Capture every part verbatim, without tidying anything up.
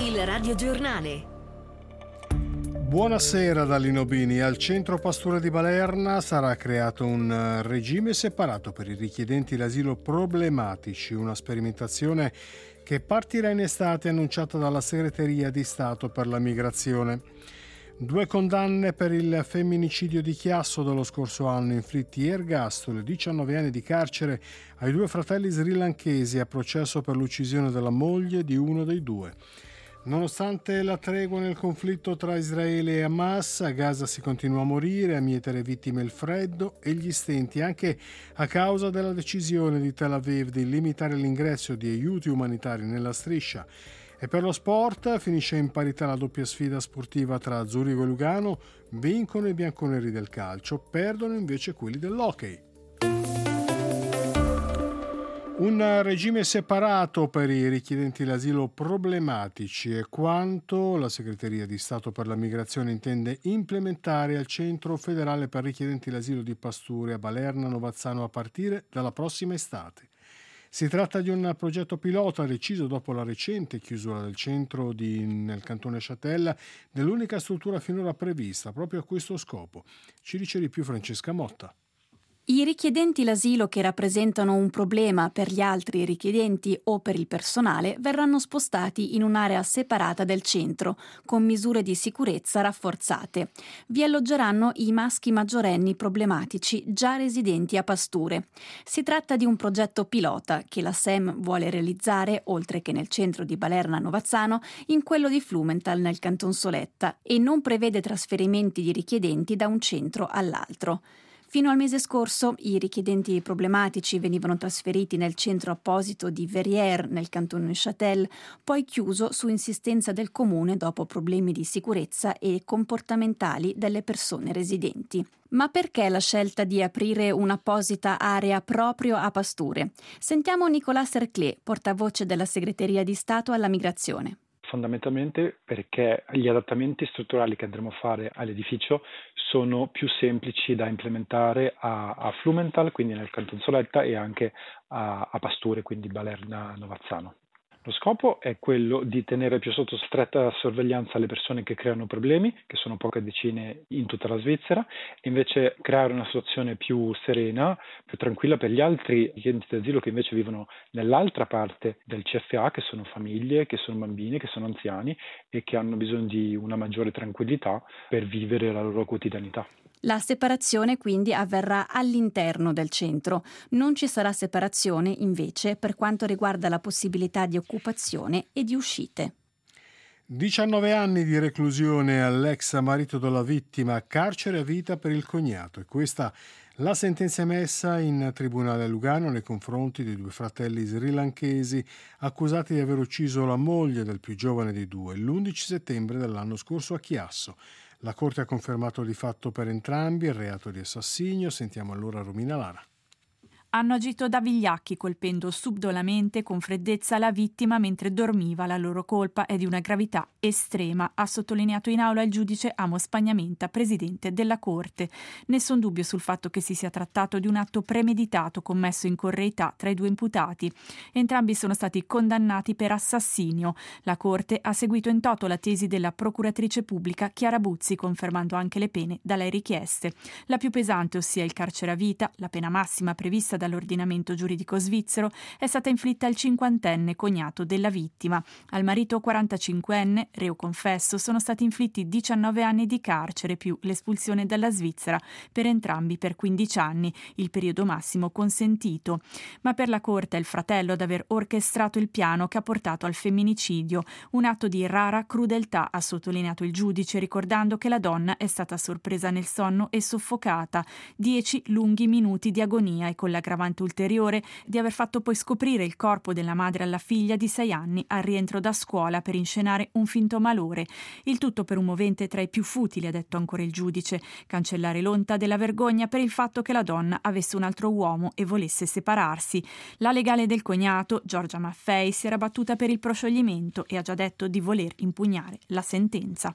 Il radiogiornale. Buonasera da Lino Bini. Al centro Pasture di Balerna sarà creato un regime separato per i richiedenti l'asilo problematici, una sperimentazione che partirà in estate annunciata dalla Segreteria di Stato per la Migrazione. Due condanne per il femminicidio di Chiasso dello scorso anno, inflitti ergastolo e diciannove anni di carcere ai due fratelli srilankesi a processo per l'uccisione della moglie di uno dei due. Nonostante la tregua nel conflitto tra Israele e Hamas, a Gaza si continua a morire, a mietere vittime il freddo e gli stenti, anche a causa della decisione di Tel Aviv di limitare l'ingresso di aiuti umanitari nella striscia. E per lo sport finisce in parità la doppia sfida sportiva tra Zurigo e Lugano, vincono i bianconeri del calcio, perdono invece quelli dell'hockey. Un regime separato per i richiedenti l'asilo problematici è quanto la Segreteria di Stato per la Migrazione intende implementare al Centro Federale per richiedenti l'asilo di Pasture a Balerna Novazzano a partire dalla prossima estate. Si tratta di un progetto pilota deciso dopo la recente chiusura del centro di, nel cantone Châtel, dell'unica struttura finora prevista proprio a questo scopo. Ci dice di più Francesca Motta. I richiedenti l'asilo che rappresentano un problema per gli altri richiedenti o per il personale verranno spostati in un'area separata del centro, con misure di sicurezza rafforzate. Vi alloggeranno i maschi maggiorenni problematici già residenti a Pasture. Si tratta di un progetto pilota che la S E M vuole realizzare, oltre che nel centro di Balerna Novazzano, in quello di Flumenthal nel Canton Soletta, e non prevede trasferimenti di richiedenti da un centro all'altro. Fino al mese scorso i richiedenti problematici venivano trasferiti nel centro apposito di Verrières nel cantone Châtel, poi chiuso su insistenza del comune dopo problemi di sicurezza e comportamentali delle persone residenti. Ma perché la scelta di aprire un'apposita area proprio a Pasture? Sentiamo Nicolas Serclé, portavoce della Segreteria di Stato alla Migrazione. Fondamentalmente perché gli adattamenti strutturali che andremo a fare all'edificio sono più semplici da implementare a, a Flumenthal, quindi nel Canton Soletta, e anche a, a Pasture, quindi Balerna Novazzano. Lo scopo è quello di tenere più sotto stretta sorveglianza le persone che creano problemi, che sono poche decine in tutta la Svizzera, e invece creare una situazione più serena, più tranquilla per gli altri richiedenti d'asilo che invece vivono nell'altra parte del C F A, che sono famiglie, che sono bambini, che sono anziani e che hanno bisogno di una maggiore tranquillità per vivere la loro quotidianità. La separazione quindi avverrà all'interno del centro. Non ci sarà separazione invece per quanto riguarda la possibilità di occupazione e di uscite. diciannove anni di reclusione all'ex marito della vittima, carcere a vita per il cognato. E questa la sentenza emessa in tribunale a Lugano nei confronti dei due fratelli srilankesi accusati di aver ucciso la moglie del più giovane dei due l'undici settembre dell'anno scorso a Chiasso. La Corte ha confermato di fatto per entrambi il reato di assassinio. Sentiamo allora Romina Lara. Hanno agito da vigliacchi colpendo subdolamente con freddezza la vittima mentre dormiva. La loro colpa è di una gravità estrema, ha sottolineato in aula il giudice Amos Spagnamenta, presidente della Corte. Nessun dubbio sul fatto che si sia trattato di un atto premeditato commesso in correità tra i due imputati. Entrambi sono stati condannati per assassinio. La Corte ha seguito in toto la tesi della procuratrice pubblica Chiara Buzzi, confermando anche le pene da lei richieste. La più pesante, ossia il carcere a vita, la pena massima prevista dall'ordinamento giuridico svizzero, è stata inflitta al cinquantenne cognato della vittima. Al marito quarantacinquenne, reo confesso, sono stati inflitti diciannove anni di carcere più l'espulsione dalla Svizzera, per entrambi per quindici anni, il periodo massimo consentito. Ma per la Corte è il fratello ad aver orchestrato il piano che ha portato al femminicidio, un atto di rara crudeltà, ha sottolineato il giudice, ricordando che la donna è stata sorpresa nel sonno e soffocata. Dieci lunghi minuti di agonia e con la aggravante ulteriore di aver fatto poi scoprire il corpo della madre alla figlia di sei anni al rientro da scuola per inscenare un finto malore. Il tutto per un movente tra i più futili, ha detto ancora il giudice, cancellare l'onta della vergogna per il fatto che la donna avesse un altro uomo e volesse separarsi. La legale del cognato, Giorgia Maffei, si era battuta per il proscioglimento e ha già detto di voler impugnare la sentenza.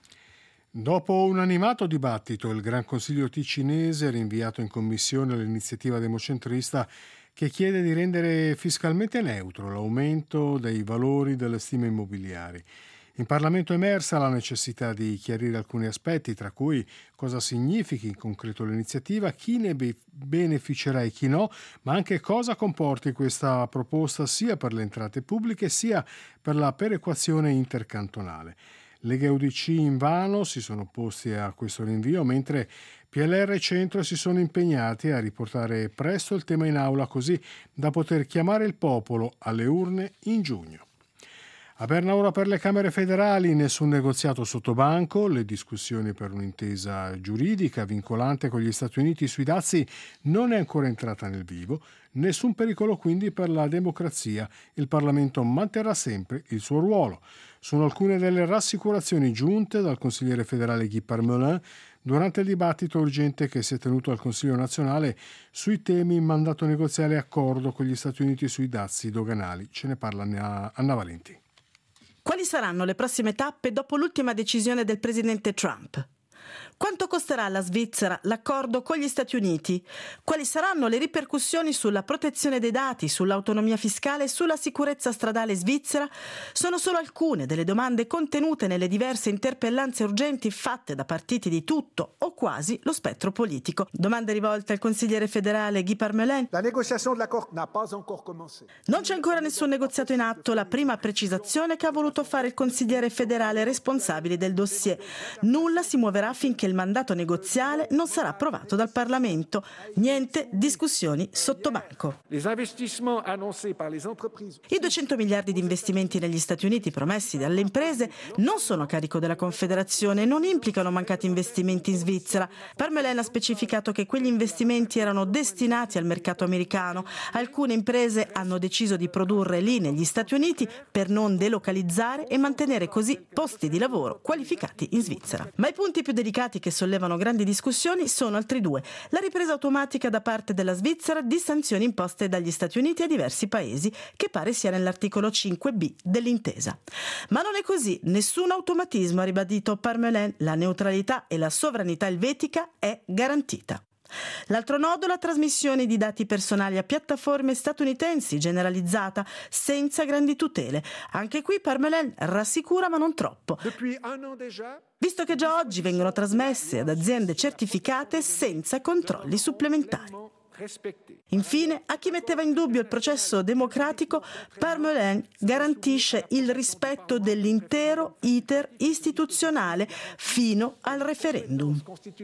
Dopo un animato dibattito, il Gran Consiglio ticinese ha rinviato in commissione l'iniziativa democentrista che chiede di rendere fiscalmente neutro l'aumento dei valori delle stime immobiliari. In Parlamento è emersa la necessità di chiarire alcuni aspetti, tra cui cosa significhi in concreto l'iniziativa, chi ne be- beneficerà e chi no, ma anche cosa comporti questa proposta sia per le entrate pubbliche sia per la perequazione intercantonale. Lega e U D C invano si sono opposti a questo rinvio, mentre P L R e Centro si sono impegnati a riportare presto il tema in aula così da poter chiamare il popolo alle urne in giugno. A Berna ora per le Camere federali nessun negoziato sotto banco, le discussioni per un'intesa giuridica vincolante con gli Stati Uniti sui dazi non è ancora entrata nel vivo, nessun pericolo quindi per la democrazia, il Parlamento manterrà sempre il suo ruolo. Sono alcune delle rassicurazioni giunte dal consigliere federale Guy Parmelin durante il dibattito urgente che si è tenuto al Consiglio nazionale sui temi in mandato negoziale e accordo con gli Stati Uniti sui dazi doganali. Ce ne parla Anna Valenti. Quali saranno le prossime tappe dopo l'ultima decisione del presidente Trump? Quanto costerà alla Svizzera l'accordo con gli Stati Uniti? Quali saranno le ripercussioni sulla protezione dei dati, sull'autonomia fiscale e sulla sicurezza stradale svizzera? Sono solo alcune delle domande contenute nelle diverse interpellanze urgenti fatte da partiti di tutto o quasi lo spettro politico. Domande rivolte al consigliere federale Guy Parmelin. La négociation de l'accord n'a pas encore commencé. Non c'è ancora nessun negoziato in atto, la prima precisazione che ha voluto fare il consigliere federale responsabile del dossier. Nulla si muoverà finché il mandato negoziale non sarà approvato dal Parlamento. Niente discussioni sotto banco. Les investissements annoncés par les entreprises. I duecento miliardi di investimenti negli Stati Uniti promessi dalle imprese non sono a carico della Confederazione e non implicano mancati investimenti in Svizzera. Parmelin ha specificato che quegli investimenti erano destinati al mercato americano. Alcune imprese hanno deciso di produrre lì negli Stati Uniti per non delocalizzare e mantenere così posti di lavoro qualificati in Svizzera. Ma i punti più delicati che sollevano grandi discussioni sono altri due. La ripresa automatica da parte della Svizzera di sanzioni imposte dagli Stati Uniti a diversi paesi, che pare sia nell'articolo cinque B dell'intesa. Ma non è così, nessun automatismo, ha ribadito Parmelin, la neutralità e la sovranità elvetica è garantita. L'altro nodo, la trasmissione di dati personali a piattaforme statunitensi generalizzata, senza grandi tutele. Anche qui Parmelin rassicura, ma non troppo. Visto che già oggi vengono trasmesse ad aziende certificate senza controlli supplementari. Infine, a chi metteva in dubbio il processo democratico, Parmelin garantisce il rispetto dell'intero iter istituzionale fino al referendum.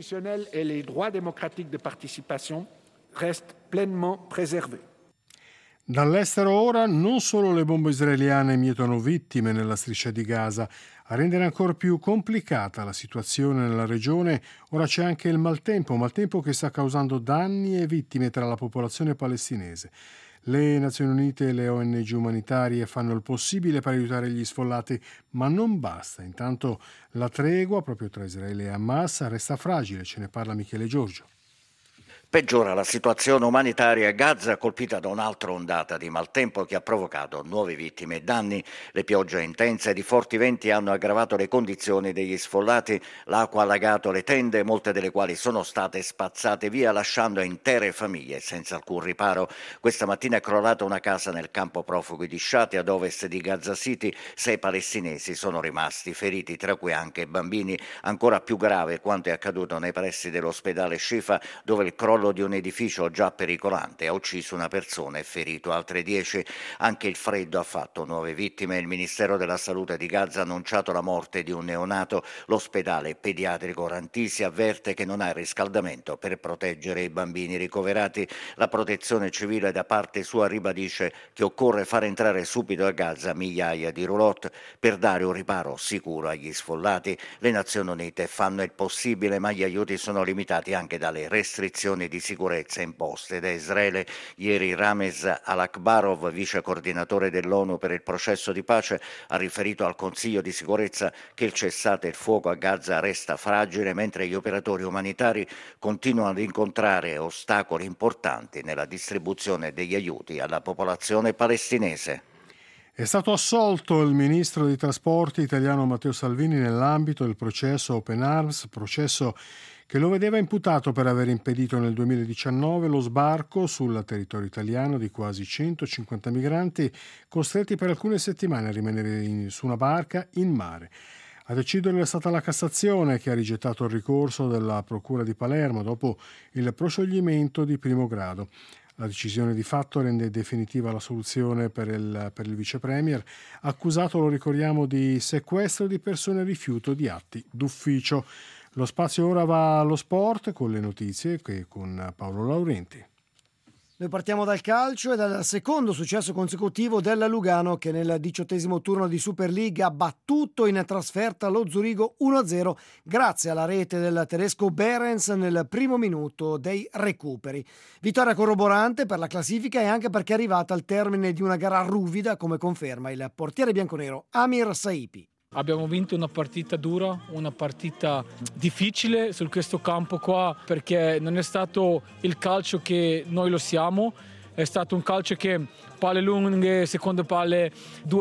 E les droits démocratiques de participation restent pleinement préservés. Dall'estero ora non solo le bombe israeliane mietono vittime nella striscia di Gaza, a rendere ancora più complicata la situazione nella regione ora c'è anche il maltempo, maltempo che sta causando danni e vittime tra la popolazione palestinese. Le Nazioni Unite e le O N G umanitarie fanno il possibile per aiutare gli sfollati, ma non basta. Intanto la tregua proprio tra Israele e Hamas resta fragile, ce ne parla Michele Giorgio. Peggiora la situazione umanitaria a Gaza, colpita da un'altra ondata di maltempo che ha provocato nuove vittime e danni. Le piogge intense ed i forti venti hanno aggravato le condizioni degli sfollati. L'acqua ha allagato le tende, molte delle quali sono state spazzate via, lasciando intere famiglie senza alcun riparo. Questa mattina è crollata una casa nel campo profughi di Shati, ad ovest di Gaza City. Sei palestinesi sono rimasti feriti, tra cui anche bambini. Ancora più grave quanto è accaduto nei pressi dell'ospedale Shifa, dove il crollo di un edificio già pericolante ha ucciso una persona e ferito altre dieci. Anche il freddo ha fatto nuove vittime. Il Ministero della Salute di Gaza ha annunciato la morte di un neonato. L'ospedale pediatrico Rantisi avverte che non ha il riscaldamento per proteggere i bambini ricoverati. La protezione civile da parte sua ribadisce che occorre far entrare subito a Gaza migliaia di roulotte per dare un riparo sicuro agli sfollati. Le Nazioni Unite fanno il possibile, ma gli aiuti sono limitati anche dalle restrizioni di sicurezza imposte da Israele. Ieri Ramez Al-Akbarov, vice coordinatore dell'ONU per il processo di pace, ha riferito al Consiglio di sicurezza che il cessate il fuoco a Gaza resta fragile, mentre gli operatori umanitari continuano ad incontrare ostacoli importanti nella distribuzione degli aiuti alla popolazione palestinese. È stato assolto il ministro dei trasporti italiano Matteo Salvini nell'ambito del processo Open Arms, processo che lo vedeva imputato per aver impedito nel duemiladiciannove lo sbarco sul territorio italiano di quasi centocinquanta migranti costretti per alcune settimane a rimanere in, su una barca in mare. A decidere è stata la Cassazione, che ha rigettato il ricorso della Procura di Palermo dopo il proscioglimento di primo grado. La decisione di fatto rende definitiva la soluzione per il, per il vice premier, accusato, lo ricordiamo, di sequestro di persone e rifiuto di atti d'ufficio. Lo spazio ora va allo sport con le notizie che con Paolo Laurenti. Noi partiamo dal calcio e dal secondo successo consecutivo della Lugano, che nel diciottesimo turno di Superliga ha battuto in trasferta lo Zurigo uno a zero grazie alla rete del tedesco Behrens nel primo minuto dei recuperi. Vittoria corroborante per la classifica e anche perché è arrivata al termine di una gara ruvida, come conferma il portiere bianconero Amir Saipi. Abbiamo vinto una partita dura, una partita difficile su questo campo qua, perché non è stato il calcio che noi lo siamo, è stato un calcio che palle lunghe, seconde palle,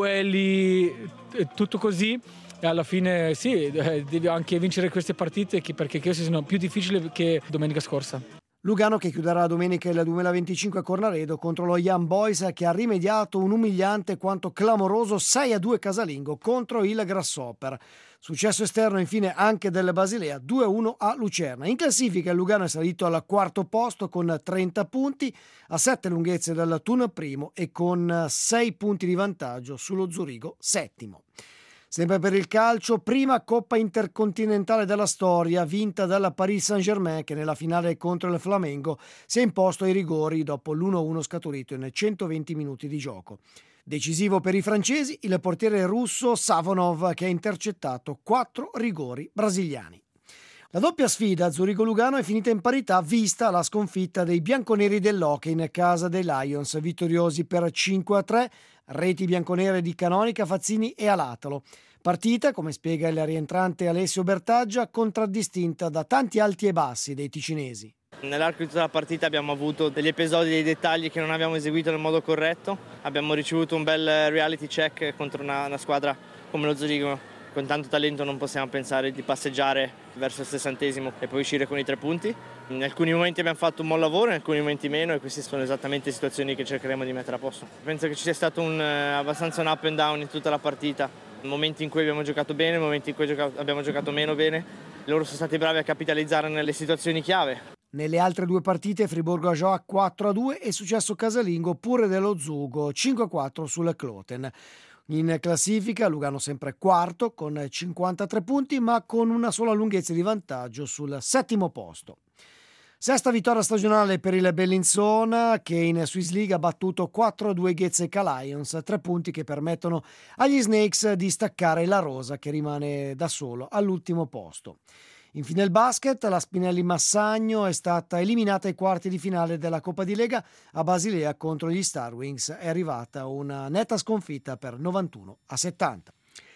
duelli, tutto così. E alla fine sì, devi anche vincere queste partite perché queste sono più difficili che domenica scorsa. Lugano che chiuderà domenica il duemilaventicinque a Cornaredo contro lo Young Boys, che ha rimediato un umiliante quanto clamoroso sei a due casalingo contro il Grasshopper. Successo esterno infine anche del Basilea due a uno a Lucerna. In classifica il Lugano è salito al quarto posto con trenta punti, a sette lunghezze dal Thun primo e con sei punti di vantaggio sullo Zurigo settimo. Sempre per il calcio, prima Coppa Intercontinentale della storia, vinta dalla Paris Saint-Germain, che nella finale contro il Flamengo si è imposto ai rigori dopo l'uno a uno scaturito in centoventi minuti di gioco. Decisivo per i francesi il portiere russo Savonov, che ha intercettato quattro rigori brasiliani. La doppia sfida Zurigo-Lugano è finita in parità, vista la sconfitta dei bianconeri dell'Hockey in casa dei Lions, vittoriosi per cinque a tre, reti bianconere di Canonica, Fazzini e Alatalo. Partita, come spiega il rientrante Alessio Bertaggia, contraddistinta da tanti alti e bassi dei ticinesi. Nell'arco di tutta la partita abbiamo avuto degli episodi, dei dettagli che non abbiamo eseguito nel modo corretto. Abbiamo ricevuto un bel reality check contro una, una squadra come lo Zurigo. Con tanto talento non possiamo pensare di passeggiare verso il sessantesimo e poi uscire con i tre punti. In alcuni momenti abbiamo fatto un buon lavoro, in alcuni momenti meno, e queste sono esattamente situazioni che cercheremo di mettere a posto. Penso che ci sia stato un, eh, abbastanza un up and down in tutta la partita. Momenti in cui abbiamo giocato bene, momenti in cui giocato, abbiamo giocato meno bene. Loro sono stati bravi a capitalizzare nelle situazioni chiave. Nelle altre due partite Friburgo Gioia quattro a due e successo casalingo pure dello Zugo cinque a quattro sul Kloten. In classifica Lugano sempre quarto con cinquantatré punti, ma con una sola lunghezza di vantaggio sul settimo posto. Sesta vittoria stagionale per il Bellinzona, che in Swiss League ha battuto quattro a due Ghezzeca Lions, tre punti che permettono agli Snakes di staccare la rosa, che rimane da solo all'ultimo posto. Infine il basket, la Spinelli Massagno è stata eliminata ai quarti di finale della Coppa di Lega. A Basilea contro gli Star Wings è arrivata una netta sconfitta per novantuno a settanta.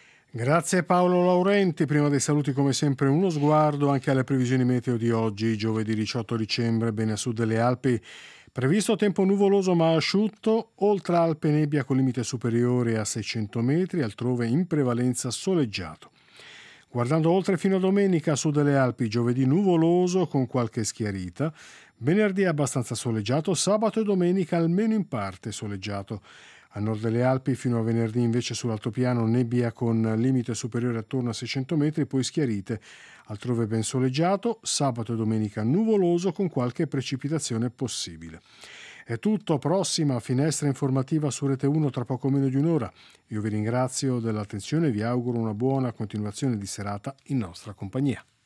Grazie Paolo Laurenti. Prima dei saluti, come sempre, uno sguardo anche alle previsioni meteo di oggi, giovedì diciotto dicembre, bene a sud delle Alpi. Previsto tempo nuvoloso ma asciutto, oltre Alpe nebbia con limite superiore a seicento metri, altrove in prevalenza soleggiato. Guardando oltre fino a domenica, a sud delle Alpi, giovedì nuvoloso con qualche schiarita, venerdì abbastanza soleggiato, sabato e domenica almeno in parte soleggiato. A nord delle Alpi fino a venerdì invece sull'altopiano nebbia con limite superiore attorno a seicento metri, poi schiarite, altrove ben soleggiato, sabato e domenica nuvoloso con qualche precipitazione possibile. È tutto, prossima finestra informativa su Rete uno tra poco meno di un'ora. Io vi ringrazio dell'attenzione e vi auguro una buona continuazione di serata in nostra compagnia.